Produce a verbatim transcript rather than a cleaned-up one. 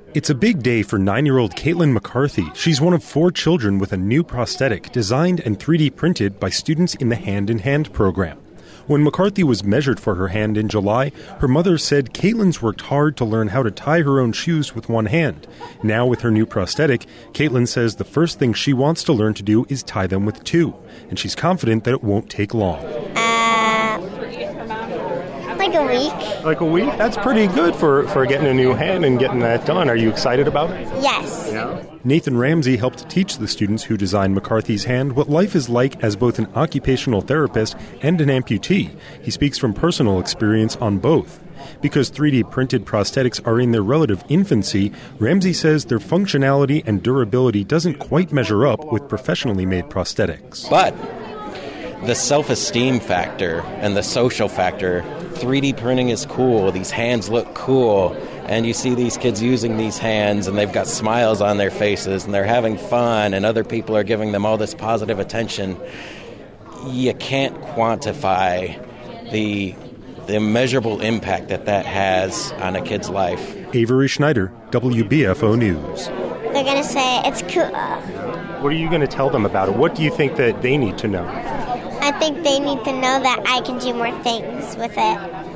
It's a big day for nine-year-old Caitlin McCarthy. She's one of four children with a new prosthetic designed and three D printed by students in the Hand in Hand program. When McCarthy was measured for her hand in July, her mother said Caitlin's worked hard to learn how to tie her own shoes with one hand. Now with her new prosthetic, Caitlin says the first thing she wants to learn to do is tie them with two, and she's confident that it won't take long. Like a week. Like a week? That's pretty good for, for getting a new hand and getting that done. Are you excited about it? Yes. Yeah. Nathan Ramsey helped teach the students who designed McCarthy's hand what life is like as both an occupational therapist and an amputee. He speaks from personal experience on both. Because three D printed prosthetics are in their relative infancy, Ramsey says their functionality and durability doesn't quite measure up with professionally made prosthetics. But the self-esteem factor and the social factor, three D printing is cool, these hands look cool, and you see these kids using these hands and they've got smiles on their faces and they're having fun and other people are giving them all this positive attention. You can't quantify the, the immeasurable impact that that has on a kid's life. Avery Schneider, W B F O News. They're going to say it's cool. What are you going to tell them about it? What do you think that they need to know? I think they need to know that I can do more things with it.